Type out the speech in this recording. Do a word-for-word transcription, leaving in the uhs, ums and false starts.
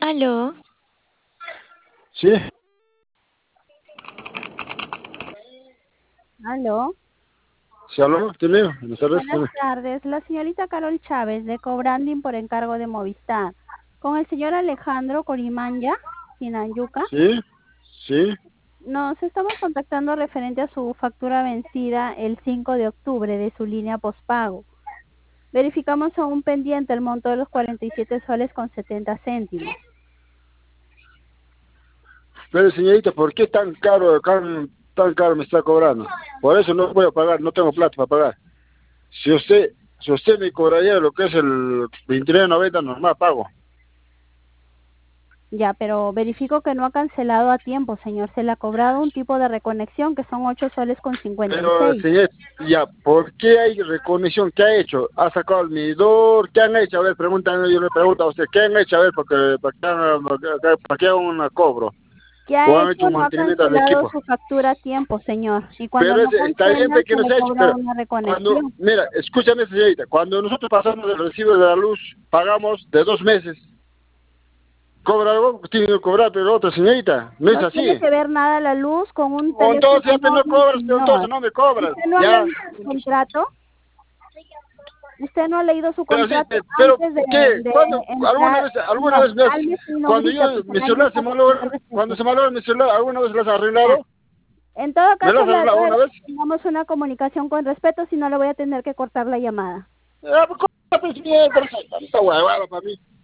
Aló, Sí, Aló, sí, aló, tiene, buenas tardes, buenas tiene. tardes. La señorita Carol Chávez de Cobranding por encargo de Movistar. Con el señor Alejandro Corimanya, Sinanyuca. Sí, sí, Nos estamos contactando referente a su factura vencida el cinco de octubre de su línea postpago. Verificamos aún pendiente el monto de los cuarenta y siete soles con setenta céntimos. pero señorita, ¿por qué tan caro, tan, tan caro me está cobrando? Por eso no puedo pagar, no tengo plata para pagar. Si usted, si usted me cobraría lo que es el veintinueve noventa normal, pago. Ya, pero verifico que no ha cancelado a tiempo, señor. Se le ha cobrado un tipo de reconexión que son ocho soles con cincuenta y Pero, seis. señor, ya, ¿por qué hay reconexión? ¿Qué ha hecho? ¿Ha sacado el medidor? ¿Qué han hecho? A ver, pregúntame, yo le pregunto a usted, ¿qué han hecho? A ver, porque, ¿para qué, hagan- para qué, para qué hagan un cobro? ¿Qué ¿O ha han hecho hecho? un No ha mantenimiento al cancelado equipo? su factura a tiempo, señor. Y cuando Pero no es, está bien cancela, de que se nos le ha hecho, cobra pero una cuando, reconexión. mira, escúchame señorita, cuando nosotros pasamos el recibo de la luz, pagamos de dos meses. Cobra algo, tiene que cobrar, pero otra señorita, no es No tiene así. que ver nada la luz con un O teléfono entonces ya te no móvil, cobras, pero señor. entonces no me cobras, ¿Usted no ha ya. leído su contrato? ¿Usted no ha leído su Pero sí, contrato eh, pero antes de, ¿qué? de ¿Cuándo? ¿Alguna entrar? vez, alguna Señor, vez me has, cálmese y no cuando grite, yo, porque mi me han celular se llamado malogra, tres cuando veces. se malogra mi celular, ¿alguna vez lo has Ya. arreglado? En todo ¿Me lo caso, has le arreglado alguna ruego vez? que tengamos una comunicación con respeto, si no le voy a tener que cortar la llamada. Ah, pues, ¿cómo? Pues, mierda, tanta huevada para mí.